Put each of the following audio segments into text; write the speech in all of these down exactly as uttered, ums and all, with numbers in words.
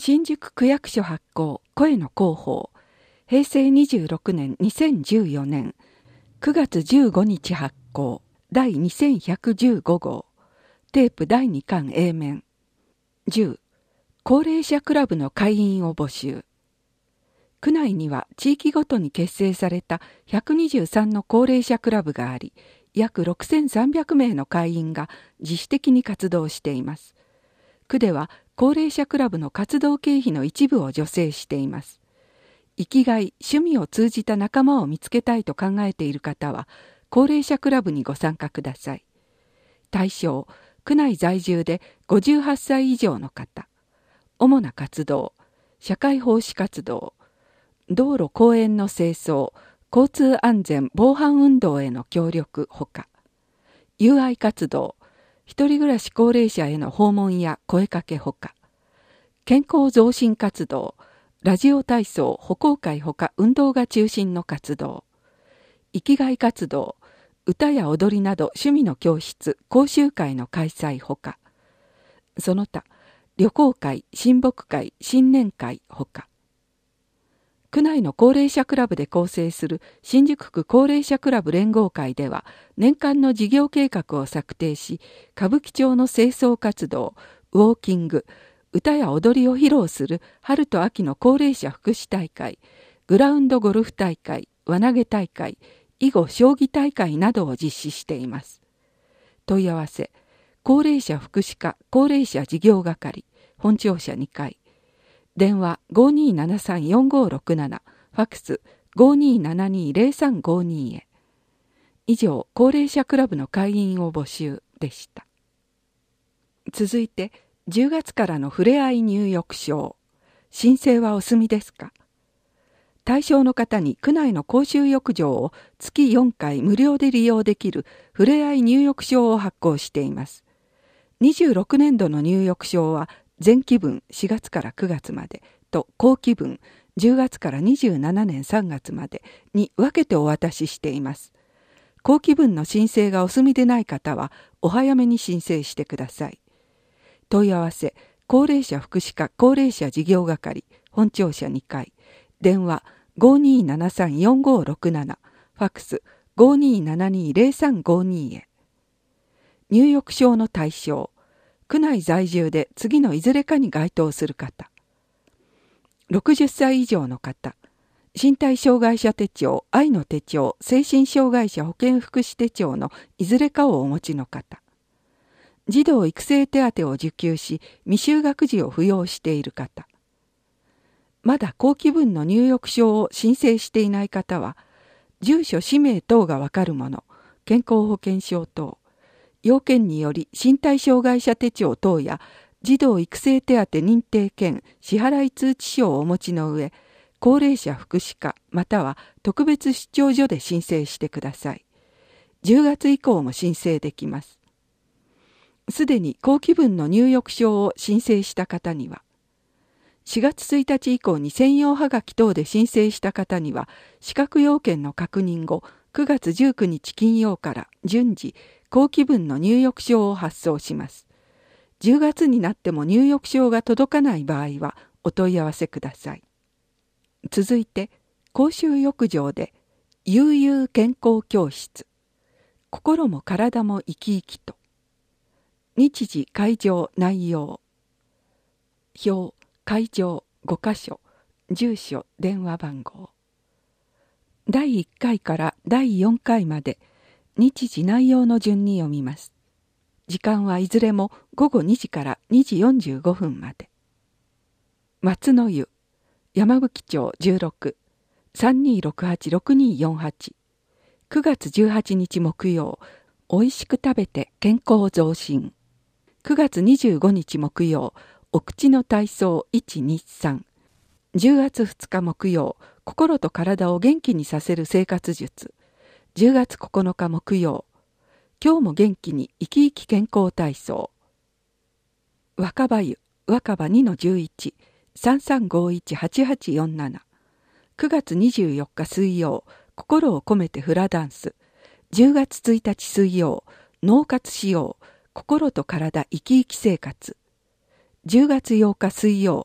新宿区役所発行声の広報へいせいにじゅうろくねんにせんじゅうよねんくがつじゅうごにち発行だいにせんひゃくじゅうごごうテープだいにかん A 面じゅう高齢者クラブの会員を募集。区内には地域ごとに結成されたひゃくにじゅうさんの高齢者クラブがあり、約ろくせんさんびゃくめいの会員が自主的に活動しています。区では高齢者クラブの活動経費の一部を助成しています。生きがい、趣味を通じた仲間を見つけたいと考えている方は、高齢者クラブにご参加ください。対象、区内在住でごじゅうはっさい以上の方。主な活動、社会奉仕活動、道路公園の清掃、交通安全防犯運動への協力ほか、友愛活動、一人暮らし高齢者への訪問や声かけほか、健康増進活動、ラジオ体操、歩行会ほか運動が中心の活動、生きがい活動、歌や踊りなど趣味の教室、講習会の開催ほか、その他、旅行会、親睦会、新年会ほか、区内の高齢者クラブで構成する新宿区高齢者クラブ連合会では年間の事業計画を策定し、歌舞伎町の清掃活動、ウォーキング、歌や踊りを披露する春と秋の高齢者福祉大会、グラウンドゴルフ大会、輪投げ大会、囲碁将棋大会などを実施しています。問い合わせ、高齢者福祉課高齢者事業係、本庁舎にかい、電話 ごーにーななさんよんごーろくなな、ファックス ごーにーななにーぜろさんごーにー へ。以上、高齢者クラブの会員を募集でした。続いて、じゅうがつからのふれあい入浴証。申請はお済みですか？対象の方に区内の公衆浴場を月よんかい無料で利用できるふれあい入浴証を発行しています。にじゅうろくねんどの入浴証は前期分しがつからくがつまでと後期分じゅうがつからにじゅうななねんさんがつまでに分けてお渡ししています。後期分の申請がお済みでない方はお早めに申請してください。問い合わせ、高齢者福祉課高齢者事業係、本庁舎にかい、電話 ごーにーななさんよんごーろくなな、ファックス ごーにーななにーぜろさんごーにー へ。入浴証の対象、区内在住で次のいずれかに該当する方。ろくじゅっさい以上の方。身体障害者手帳、愛の手帳、精神障害者保健福祉手帳のいずれかをお持ちの方。児童育成手当を受給し、未就学児を扶養している方。まだ後期分の入浴証を申請していない方は、住所、氏名等がわかるもの、健康保険証等、要件により身体障害者手帳等や児童育成手当認定兼支払い通知書をお持ちの上、高齢者福祉課または特別出張所で申請してください。じゅうがつ以降も申請できます。すでに後期分の入浴証を申請した方には、しがつついたち以降に専用はがき等で申請した方には、資格要件の確認後、くがつじゅうくにち金曜から順次、後期分の入浴証を発送します。じゅうがつになっても入浴証が届かない場合はお問い合わせください。続いて、公衆浴場で悠々健康教室。心も体も生き生きと。日時、会場、内容。表、会場、ごかしょ。住所、電話番号。だいいっかいからだいよんかいまで。日時内容の順に読みます。時間はいずれもごごにじからにじよんじゅうごふんまで。松の湯、山吹町じゅうろく、さんにーろくはちろくにーよんはち。くがつじゅうはちにち木曜、おいしく食べて健康増進。くがつにじゅうごにち木曜、お口の体操いちにさん。じゅうがつふつか木曜、心と体を元気にさせる生活術。じゅうがつここのか木曜、今日も元気に生き生き健康体操。若葉湯、若葉 にのじゅういち、さんさんごいちはちはちよんなな。くがつにじゅうよっか水曜、心を込めてフラダンス。じゅうがつついたち水曜、脳活しよう、心と体生き生き生活。じゅうがつようか水曜、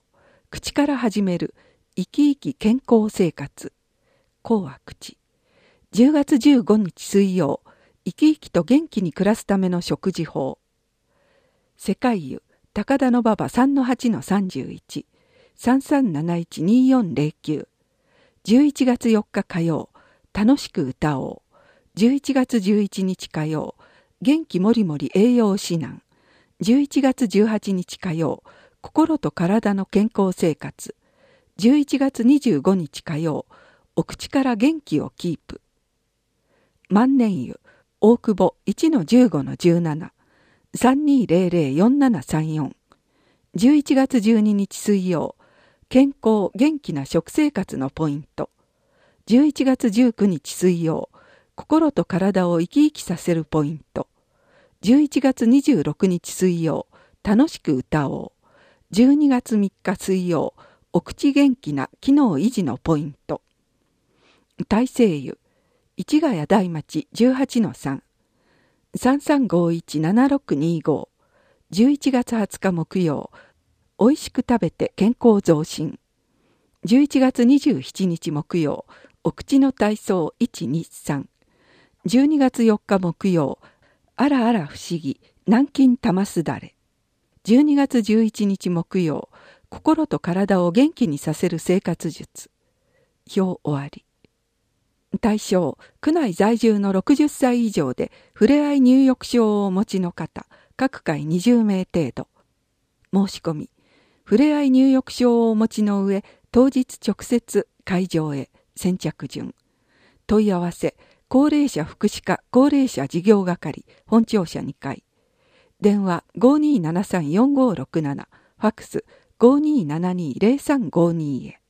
口から始める生き生き健康生活。口は口。じゅうがつじゅうごにち水曜、生き生きと元気に暮らすための食事法。世界湯、高田馬場 さんのはちのさんじゅういち、さんさんなないちによんゼロきゅう。じゅういちがつよっか火曜、楽しく歌おう。じゅういちがつじゅういちにち火曜、元気もりもり栄養指南。じゅういちがつじゅうはちにち火曜、心と体の健康生活。じゅういちがつにじゅうごにち火曜、お口から元気をキープ。万年湯、大久保 いちのじゅうごのじゅうなな、さんにーぜろぜろよんななさんよん。じゅういちがつじゅうににち水曜、健康元気な食生活のポイント。じゅういちがつじゅうくにち水曜、心と体を生き生きさせるポイント。じゅういちがつにじゅうろくにち水曜、楽しく歌おう。じゅうにがつみっか水曜、お口元気な機能維持のポイント。大西湯、市ヶ谷大町 じゅうはちのさん、さんさんごいちななろくにご。じゅういちがつはつか木曜、おいしく食べて健康増進。じゅういちがつにじゅうしちにち木曜、お口の体操いちにさん。じゅうにがつよっか木曜、あらあら不思議、南京玉すだれ。じゅうにがつじゅういちにち木曜、心と体を元気にさせる生活術。表終わり。対象、区内在住のろくじゅっさい以上で、ふれあい入浴症をお持ちの方、各回にじゅうめい程度。申し込み、ふれあい入浴症をお持ちの上、当日直接会場へ、先着順。問い合わせ、高齢者福祉課高齢者事業係、本庁舎にかい。電話 ごにーななさんよんごろくなな、ファックス ごにーななにーぜろさんごにー へ。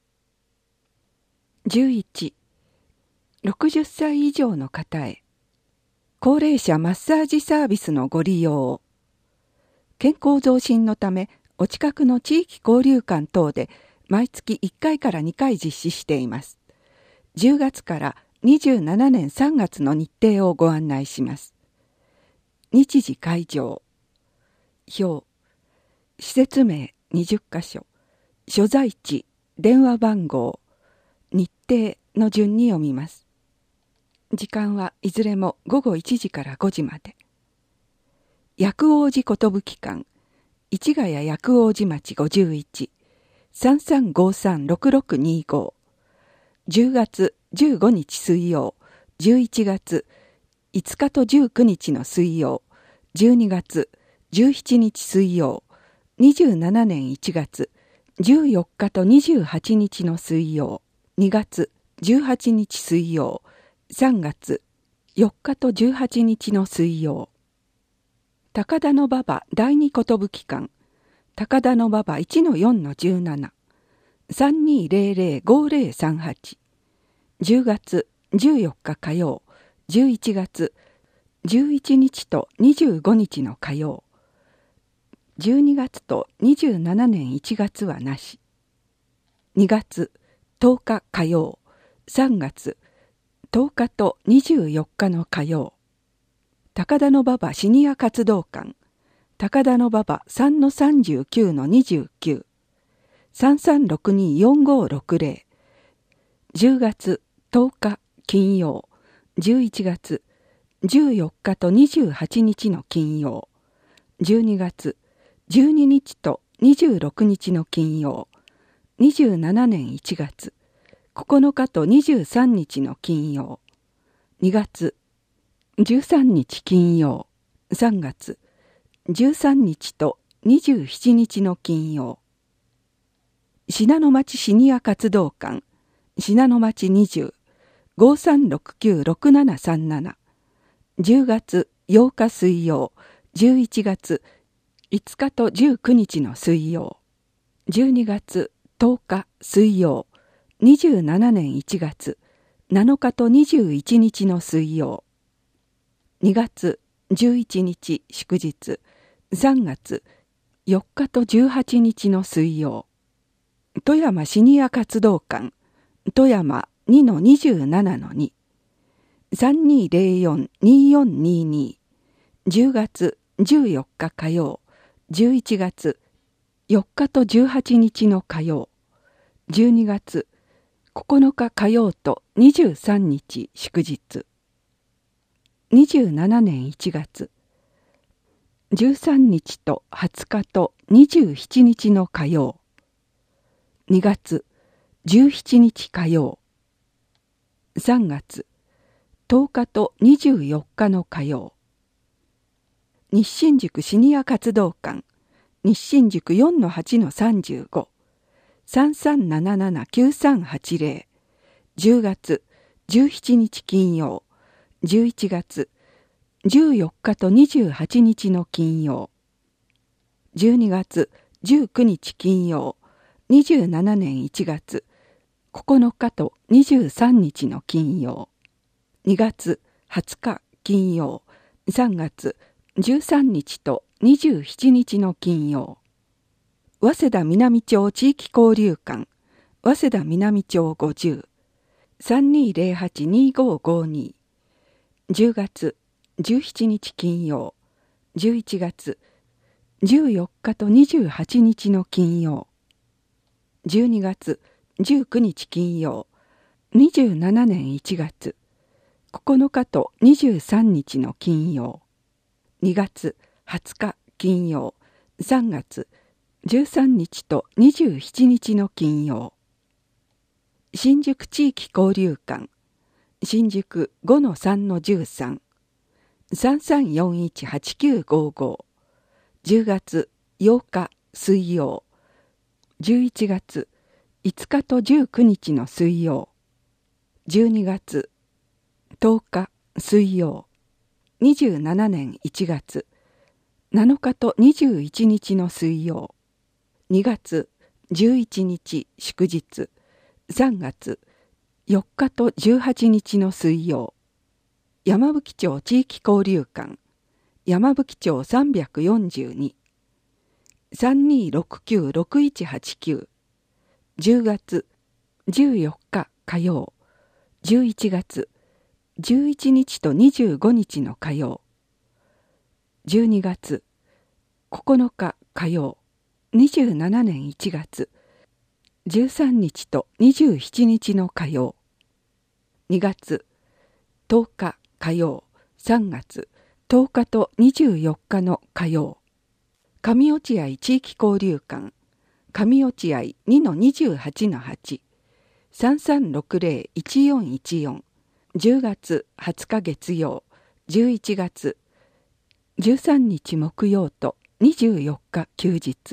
じゅういち、ろくじゅっさい以上の方へ、高齢者マッサージサービスのご利用を。健康増進のため、お近くの地域交流館等で毎月いっかいからにかい実施しています。じゅうがつからにじゅうななねんさんがつの日程をご案内します。日時会場。表。施設名にじゅっかしょ。所在地、電話番号、日程の順に読みます。時間はいずれもごごいちじからごじまで。薬王寺寿館、市ヶ谷薬王寺町ごじゅういち、さんさんごさんろくろくにご。じゅうがつじゅうごにち水曜、じゅういちがついつかとじゅうくにちの水曜、じゅうにがつじゅうしちにち水曜、にじゅうななねんいちがつじゅうよっかとにじゅうはちにちの水曜、にがつじゅうはちにち水曜、さんがつよっかとじゅうはちにちの水曜。高田馬場第二寿館、高田馬場 いちのよんのじゅうなな、さんにーぜろぜろごぜろさんはち。じゅうがつじゅうよっか火曜、じゅういちがつじゅういちにちとにじゅうごにちの火曜。じゅうにがつとにじゅうななねんいちがつはなし。にがつとおか火曜、さんがつとおかとにじゅうよっかの火曜。高田馬場シニア活動館、高田馬場 さんのさんじゅうきゅうのにじゅうきゅう、さんさんろくにーよんごろくぜろ。じゅうがつとおか金曜、じゅういちがつじゅうよっかとにじゅうはちにちの金曜、じゅうにがつじゅうににちとにじゅうろくにちの金曜、にじゅうななねんいちがつここのかとにじゅうさんにちの金曜、にがつじゅうさんにち金曜、さんがつじゅうさんにちとにじゅうしちにちの金曜。信濃町シニア活動館、信濃町にじゅう、ごさんろくきゅうろくななさんなな。じゅうがつようか水曜、じゅういちがついつかとじゅうくにちの水曜。じゅうにがつとおか水曜、にじゅうななねんいちがつなのかとにじゅういちにちの水曜。にがつじゅういちにち祝日、さんがつよっかとじゅうはちにちの水曜。富山シニア活動館、富山 にのにじゅうななのに、さんにーぜろよんにーよんにーにー。じゅうがつじゅうよっか火曜、じゅういちがつよっかとじゅうはちにちの火曜、じゅうにがつここのか火曜とにじゅうさんにち祝日。にじゅうななねんいちがつじゅうさんにちとはつかとにじゅうしちにちの火曜。にがつじゅうしちにち火曜。さんがつとおかとにじゅうよっかの火曜。日進塾シニア活動館、日進塾 よんのはちのさんじゅうご、さんさんななななきゅうさんはちゼロ、じゅうがつじゅうしちにち金曜、じゅういちがつじゅうよっかとにじゅうはちにちの金曜、じゅうにがつじゅうくにち金曜、にじゅうななねんいちがつここのかとにじゅうさんにちの金曜、にがつはつか金曜、さんがつじゅうさんにちとにじゅうしちにちの金曜。早稲田南町地域交流館、早稲田南町ごじゅう、さんにーぜろはちにーごーごーに、じゅうがつじゅうしちにち金曜、じゅういちがつじゅうよっかとにじゅうはちにちの金曜、じゅうにがつじゅうくにち金曜、にじゅうななねんいちがつここのかとにじゅうさんにちの金曜、にがつはつか金曜、さんがつじゅうさんにちとにじゅうしちにちの金曜。新宿地域交流館、新宿 ごのさんのじゅうさん、さんさんよんいちはちきゅうごーご、じゅうがつようか水曜、じゅういちがついつかとじゅうくにちの水曜、じゅうにがつとおか水曜、にじゅうななねんいちがつなのかとにじゅういちにちの水曜、にがつじゅういちにち祝日、さんがつよっかとじゅうはちにちの水曜。山吹町地域交流館、山吹町さんびゃくよんじゅうに、さんにーろくきゅうろくいちはちきゅう、じゅうがつじゅうよっか火曜、じゅういちがつじゅういちにちとにじゅうごにちの火曜、じゅうにがつここのか火曜、にじゅうななねんいちがつじゅうさんにちとにじゅうしちにちの火曜、にがつとおか火曜、さんがつとおかとにじゅうよっかの火曜。上落合地域交流館、上落合 にのにじゅうはちのはち、さんさんろくぜろいちよんいちよん、じゅうがつはつか月曜、じゅういちがつじゅうさんにち木曜とにじゅうよっか休日。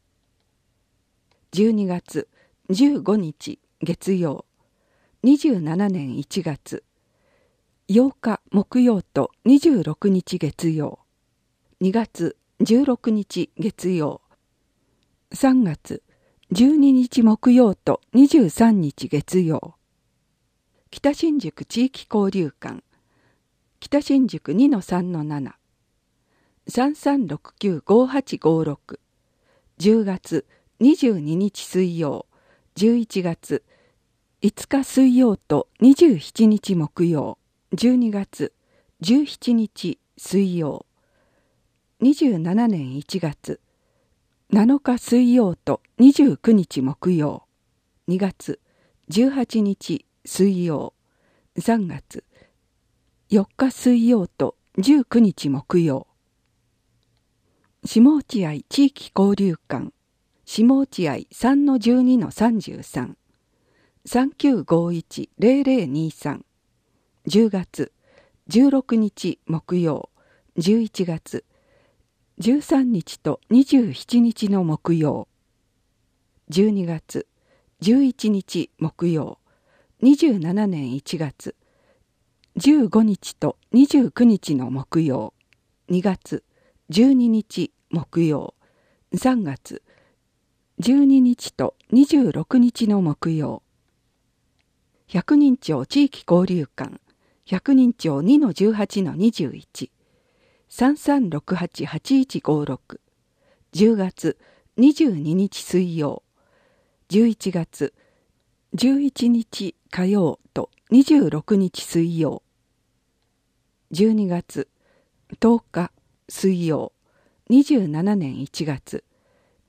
じゅうにがつじゅうごにち月曜、にじゅうななねんいちがつようか木曜とにじゅうろくにち月曜、にがつじゅうろくにち月曜、さんがつじゅうににち木曜とにじゅうさんにち月曜。北新宿地域交流館、北新宿 にのさんのなな、さんさんろくきゅうごはちごろく、じゅうがつにじゅうににち水曜、じゅういちがついつか水曜とにじゅうしちにち木曜、じゅうにがつじゅうしちにち水曜、にじゅうななねんいちがつなのか水曜とにじゅうくにち木曜、にがつじゅうはちにち水曜、さんがつよっか水曜とじゅうくにち木曜。下落合地域交流館、下落合 さんのじゅうにのさんじゅうさん、さんきゅうごいちぜろぜろにさん、じゅうがつじゅうろくにち木曜、じゅういちがつじゅうさんにちとにじゅうしちにちの木曜、じゅうにがつじゅういちにち木曜、にじゅうななねんいちがつじゅうごにちとにじゅうくにちの木曜、にがつじゅうににち木曜、さんがつじゅうににちとにじゅうろくにちの木曜。百人町地域交流館、百人町 にのじゅうはちのにじゅういち、さんさんろくはちはちいちごろく、じゅうがつにじゅうににち水曜、じゅういちがつじゅういちにち火曜とにじゅうろくにち水曜、じゅうにがつとおか水曜、にじゅうななねんいちがつ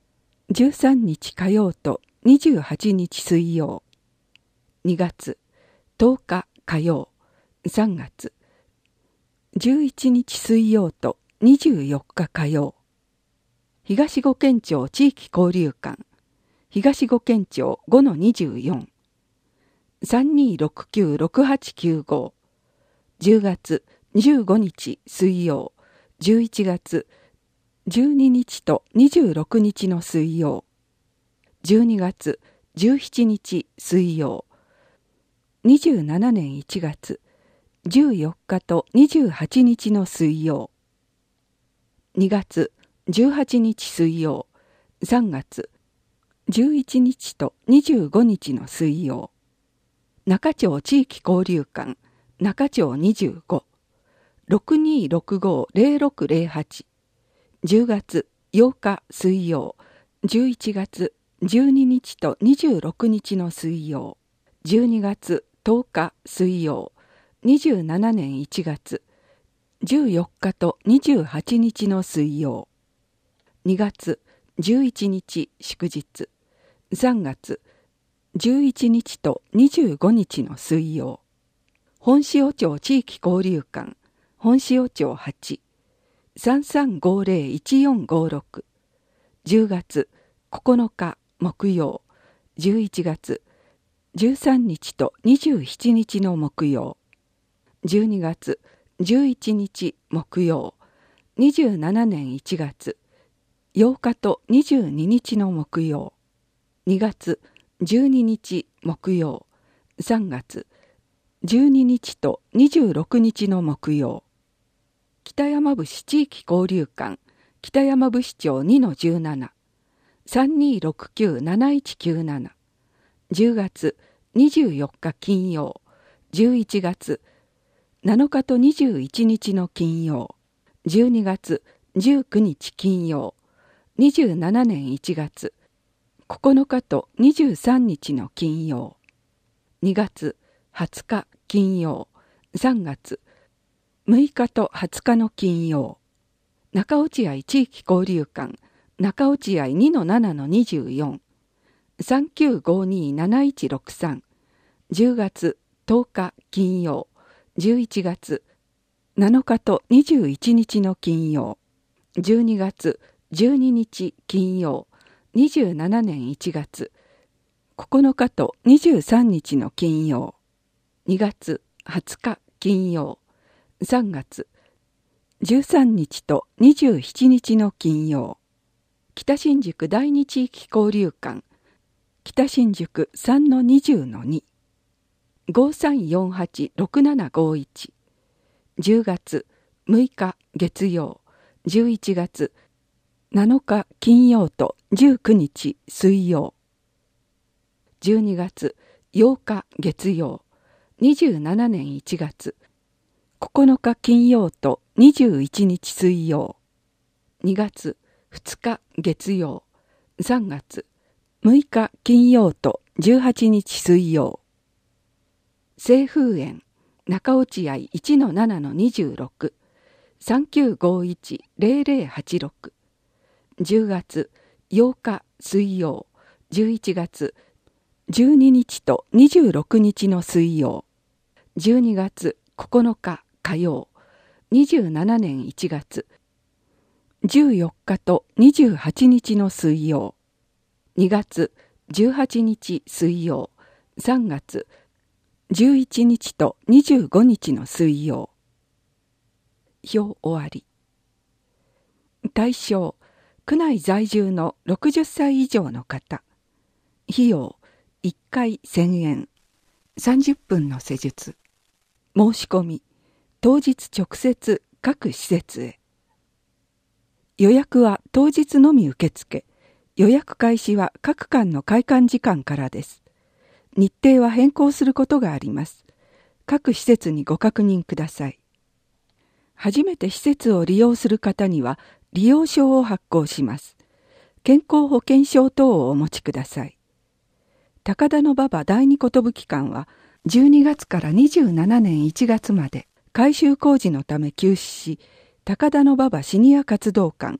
じゅうさんにち火曜とにじゅうはちにち水曜。にがつとおか火曜。さんがつじゅういちにち水曜とにじゅうよっか火曜。東五県庁地域交流館、東五県庁 ごのにじゅうよん。さんにーろくきゅうろくはちきゅうご。じゅうがつじゅうごにち水曜、じゅういちがつじゅうににちとにじゅうろくにちの水曜。じゅうにがつじゅうしちにち水曜。にじゅうななねんいちがつじゅうよっかとにじゅうはちにちの水曜。にがつじゅうはちにち水曜。さんがつじゅういちにちとにじゅうごにちの水曜。中町地域交流館、中町にじゅうご。ろくにーろくごーぜろろくぜろはち。じゅうがつようか水曜。じゅういちがつじゅうににちとにじゅうろくにちの水曜。じゅうにがつとおか水曜。にじゅうななねんいちがつじゅうよっかとにじゅうはちにちの水曜。にがつじゅういちにち祝日。さんがつじゅういちにちとにじゅうごにちの水曜。本塩町地域交流館、本塩町はち。さんさんごーぜろいちよんごーろく。じゅうがつここのか木曜。じゅういちがつじゅうさんにちとにじゅうしちにちの木曜。じゅうにがつじゅういちにち木曜。にじゅうななねんいちがつようかとにじゅうににちの木曜。にがつじゅうににち木曜。さんがつじゅうににちとにじゅうろくにちの木曜。北山伏地域交流館、北山伏町 にのじゅうなな。さんにーろくきゅうなないちきゅうなな。じゅうがつにじゅうよっか金曜。じゅういちがつなのかとにじゅういちにちの金曜。じゅうにがつじゅうくにち金曜。にじゅうななねんいちがつここのかとにじゅうさんにちの金曜。にがつはつか金曜。さんがつむいかとはつかの金曜。中落合地域交流館、中落合 にのななのにじゅうよん。さんきゅうごにーなないちろくさん。じゅうがつとおか金曜。じゅういちがつなのかとにじゅういちにちの金曜。じゅうにがつじゅうににち金曜。にじゅうななねんいちがつここのかとにじゅうさんにちの金曜。にがつはつか金曜。さんがつじゅうさんにちとにじゅうしちにちの金曜。北新宿第二地域交流館、北新宿 さんのにじゅうのに。ごさんよんはちろくななごいち。じゅうがつむいか月曜。じゅういちがつなのか金曜とじゅうくにち水曜。じゅうにがつようか月曜。にじゅうななねんいちがつここのか金曜とにじゅういちにち水曜。にがつふつか月曜。さんがつむいか金曜とじゅうはちにち水曜。清風園中落合 いちのななのにじゅうろく。さんきゅうごいちぜろぜろはちろく。じゅうがつようか水曜。じゅういちがつじゅうににちとにじゅうろくにちの水曜。じゅうにがつここのか火曜。にじゅうななねんいちがつじゅうよっかとにじゅうはちにちの水曜。にがつじゅうはちにち水曜。さんがつじゅういちにちとにじゅうごにちの水曜。表終わり。対象、区内在住のろくじゅっさい以上の方。費用、いっかいせんえん。さんじゅっぷんの施術。申し込み、当日直接各施設へ。予約は当日のみ受付。予約開始は各館の開館時間からです。日程は変更することがあります。各施設にご確認ください。初めて施設を利用する方には利用証を発行します。健康保険証等をお持ちください。高田馬場第二寿館はじゅうにがつからにじゅうななねんいちがつまで改修工事のため休止し、高田馬場シニア活動館、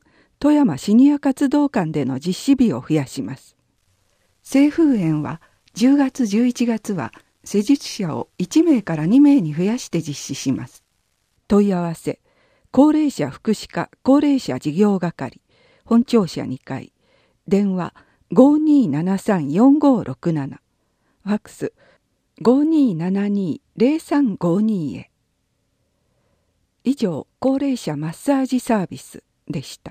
富山シニア活動館での実施日を増やします。清風園はじゅうがつじゅういちがつは施術者をいちめいからにめいに増やして実施します。問い合わせ、高齢者福祉課高齢者事業係、本庁舎にかい、電話 ごーにーななさんよんごーろくなな、ファックス ごーにーななにーぜろさんごーにー へ。以上、高齢者マッサージサービスでした。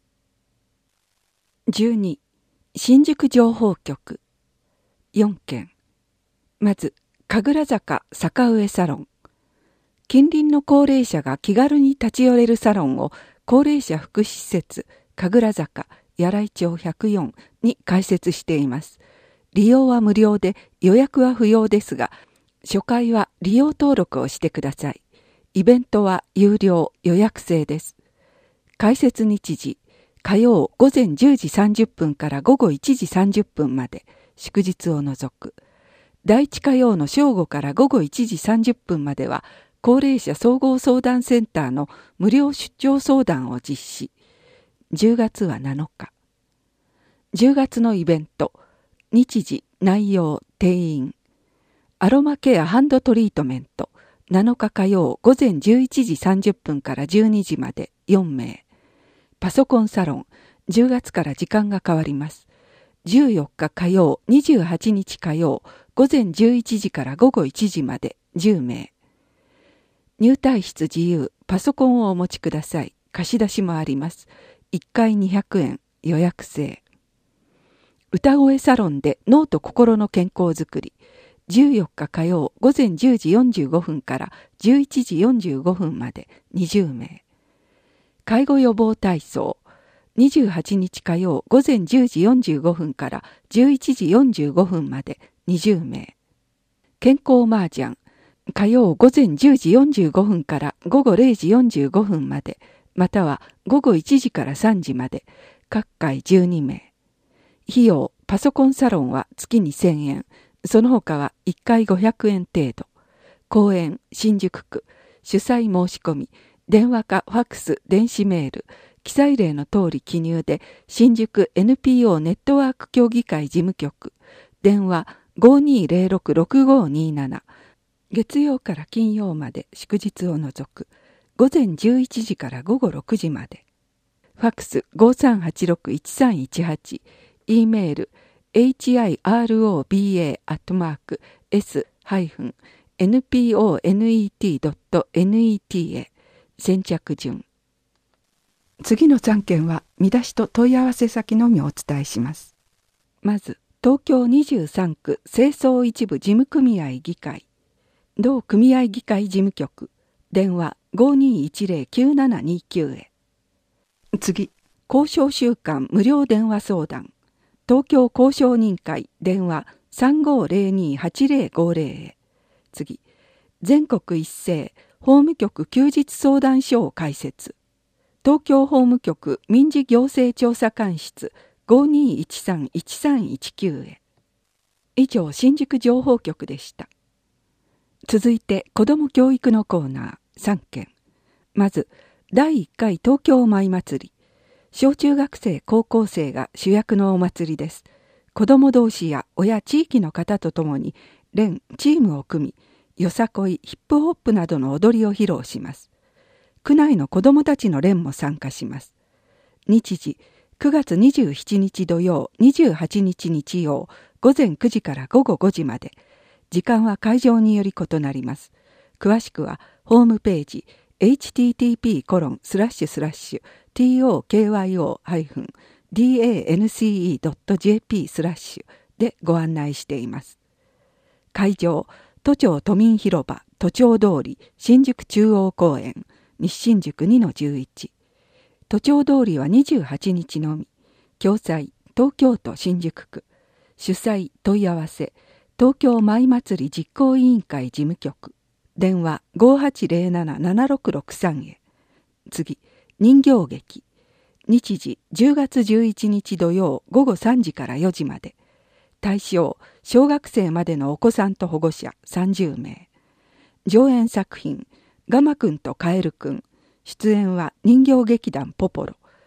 じゅうに、新宿情報局よんけん。まず、神楽坂坂上サロン。近隣の高齢者が気軽に立ち寄れるサロンを高齢者福祉施設神楽坂柳井町ひゃくよんに開設しています。利用は無料で予約は不要ですが、初回は利用登録をしてください。イベントは有料予約制です。開設日時、火曜午前じゅうじさんじゅっぷんから午後いちじさんじゅっぷんまで、祝日を除く。第一火曜の正午から午後いちじさんじゅっぷんまでは、高齢者総合相談センターの無料出張相談を実施。じゅうがつはなのか。じゅうがつのイベント、日時、内容、定員。アロマケアハンドトリートメント、なのか火曜午前じゅういちじさんじゅっぷんからじゅうにじまでよんめい。パソコンサロン、じゅうがつから時間が変わります。じゅうよっか火曜、にじゅうはちにち火曜、午前じゅういちじから午後いちじまでじゅうめい。入退室自由、パソコンをお持ちください。貸し出しもあります。いっかいにひゃくえん、予約制。歌声サロンで脳と心の健康づくり。じゅうよっか火曜午前じゅうじよんじゅうごふんからじゅういちじよんじゅうごふんまでにじゅうめい。介護予防体操。にじゅうはちにち火曜午前じゅうじよんじゅうごふんからじゅういちじよんじゅうごふんまでにじゅうめい。健康麻雀。火曜午前じゅうじよんじゅうごふんから午後れいじよんじゅうごふんまで、または午後いちじからさんじまで、各回じゅうにめい。費用、パソコンサロンは月にせんえん、その他はいっかいごひゃくえん程度。公園、新宿区、主催申し込み、電話かファックス、電子メール、記載例の通り記入で、新宿 エヌピーオー ネットワーク協議会事務局、電話 ごーにーぜろろくろくごーにーなな、月曜から金曜まで祝日を除く、午前じゅういちじから午後ろくじまで。ファックス ごーさんはちろくいちさんいちはち、E メール エイチアイアールオービーエー アットマーク エス ハイフン エヌピーオーネット ドット ネット へ先着順。次のさんけんは見出しと問い合わせ先のみをお伝えします。まず、東京にじゅうさんく清掃一部事務組合議会。同組合議会事務局、電話 ごーにーいちぜろきゅうななにきゅう へ。次、交渉週間無料電話相談。東京交渉人会、電話 さんごーぜろにーはちぜろごぜろ へ。次、全国一斉法務局休日相談所を開設。東京法務局民事行政調査官室 ごーにーいちさんいちさんいちきゅう へ。以上、新宿情報局でした。続いて、子ども教育のコーナーさんけん。まず、だいいっかい東京舞祭り。小中学生、高校生が主役のお祭りです。子ども同士や親、地域の方とともに、連、チームを組み、よさこい、ヒップホップなどの踊りを披露します。区内の子どもたちの連も参加します。日時、くがつにじゅうしちにち土曜、にじゅうはちにち日曜、午前くじから午後ごじまで。時間は会場により異なります。詳しくは、ホームページ、エイチティーティーピーコロンスラッシュスラッシュトーカイオダンセドットジェーピースラッシュでご案内しています。会場、都庁都民広場、都庁通り、新宿中央公園、西新宿 にのじゅういち。都庁通りはにじゅうはちにちのみ。共催、東京都新宿区。主催、問い合わせ、東京舞祭り実行委員会事務局。電話 ごーはちぜろなな ななろくろくさん へ。次、人形劇。日時、じゅうがつじゅういちにち土曜午後さんじからよじまで。対象、小学生までのお子さんと保護者さんじゅうめい。上演作品、ガマくんとカエルくん。出演は人形劇団ポポロ。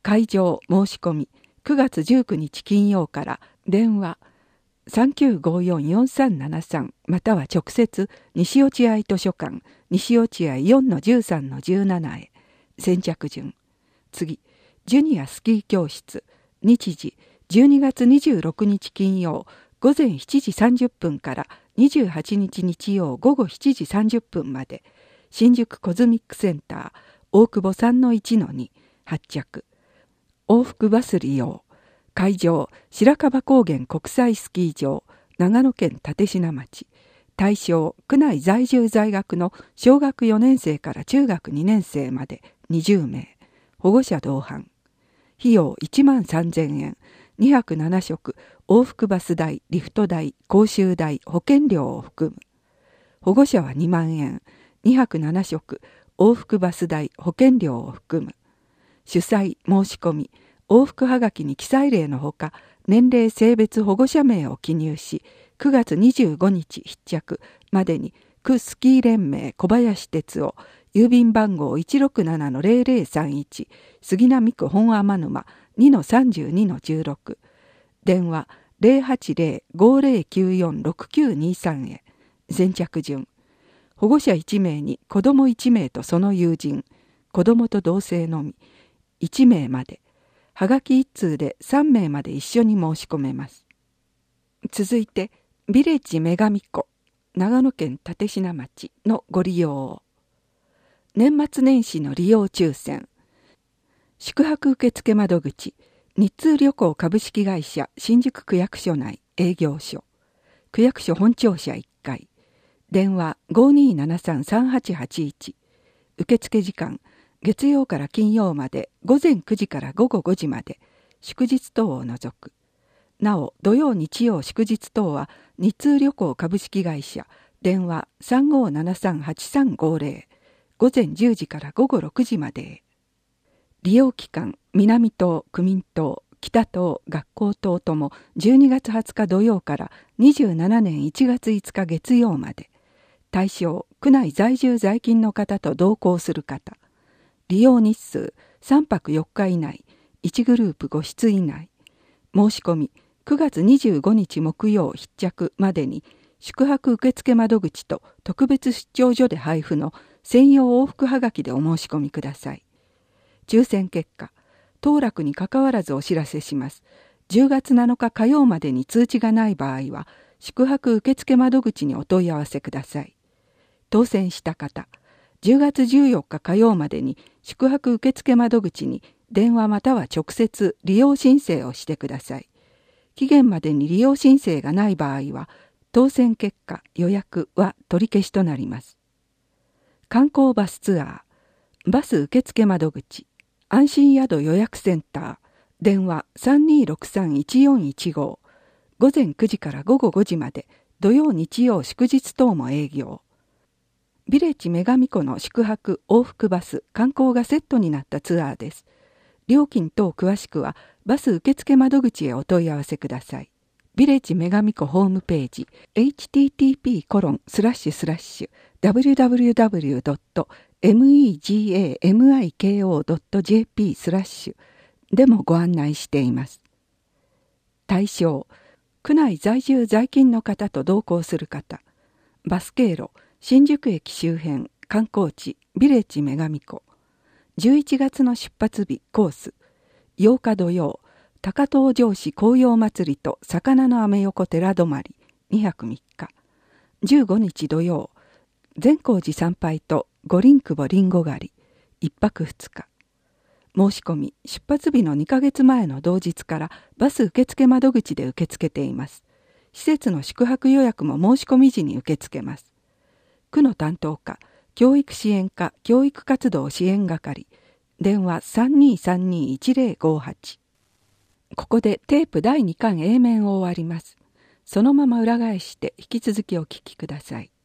会場申し込みくがつじゅうくにち金曜から電話 さんきゅうごよんよんさんななさん または直接西落合図書館西落合 よんのじゅうさんのじゅうなな へ。先着順。次、ジュニアスキー教室日時じゅうにがつにじゅうろくにち金曜午前しちじさんじゅっぷんからにじゅうはちにち日曜午後しちじさんじゅっぷんまで新宿コズミックセンター大久保 さんのいちのに 発着。往復バス利用。会場白樺高原国際スキー場長野県立科町。対象区内在住在学の小学よねんせいから中学にねんせいまでにじゅうめい。保護者同伴。費用いちまんさんぜんえん。にはくななしょく往復バス代、リフト代、講習代、保険料を含む。保護者はにまんえん。にはくななしょく往復バス代、保険料を含む。主催、申し込み、往復はがきに記載例のほか、年齢、性別、保護者名を記入し、くがつにじゅうごにち必着までに、区スキー連盟小林哲夫、郵便番号 いちろくななのぜろぜろさんいち、杉並区本天沼 にのさんじゅうにのじゅうろく、電話 ゼロはちゼロ ごゼロきゅうよん ろくきゅうにさん へ。先着順。保護者いちめいに子どもいちめいとその友人、子どもと同性のみ、いちめいまで。はがきいっつうでさんめいまで一緒に申し込めます。続いて、ビレッジ女神湖、長野県立科町のご利用を。年末年始の利用抽選。宿泊受付窓口、日通旅行株式会社新宿区役所内営業所。区役所本庁舎いっかい。電話 ごにーななさんさんはちはちいち。受付時間、月曜から金曜までごぜんくじからごごごじまで、祝日等を除く。なお、土曜日曜祝日等は日通旅行株式会社、電話 さんごーななさんはちさんごぜろ、ごぜんじゅうじからごごろくじまでへ。利用期間、南棟、区民棟、北棟、学校棟ともじゅうにがつはつか土曜からにじゅうななねんいちがついつか月曜まで。対象、区内在住在勤の方と同行する方。利用日数さんぱくよっか以内、いちグループごしつ以内。申し込みくがつにじゅうごにち木曜必着までに宿泊受付窓口と特別出張所で配布の専用往復はがきでお申し込みください。抽選結果、当落にかかわらずお知らせします。じゅうがつなのか火曜までに通知がない場合は、宿泊受付窓口にお問い合わせください。当選した方、じゅうがつじゅうよっか火曜までに宿泊受付窓口に電話または直接利用申請をしてください。期限までに利用申請がない場合は、当選結果、予約は取り消しとなります。観光バスツアー、バス受付窓口、安心宿予約センター、電話 さんにーろくさんいちよんいちご、ごぜんくじからごごごじまで、土曜日曜祝日等も営業。ビレッジ女神湖の宿泊往復バス観光がセットになったツアーです。料金等詳しくはバス受付窓口へお問い合わせください。ビレッジ女神湖ホームページ エイチティーティーピーコロンスラッシュスラッシュダブリュダブリュダブリュドットメガミコドットジェーピースラッシュでもご案内しています。対象、区内在住在勤の方と同行する方、バス経路、新宿駅周辺、観光地、ビレッジ女神湖。じゅういちがつの出発日、コース。ようか土曜、高遠城市紅葉祭りと魚のアメ横寺泊まり、にはくみっか。じゅうごにち土曜、善光寺参拝と五輪久保りんご狩り、いっぱくふつか。申し込み、出発日のにかげつまえの同日からバス受付窓口で受け付けています。施設の宿泊予約も申し込み時に受け付けます。区の担当課、教育支援課教育活動支援係、電話 さんにーさんにーいちぜろごはち。ここでテープだいにかん A 面を終わります。そのまま裏返して引き続きお聞きください。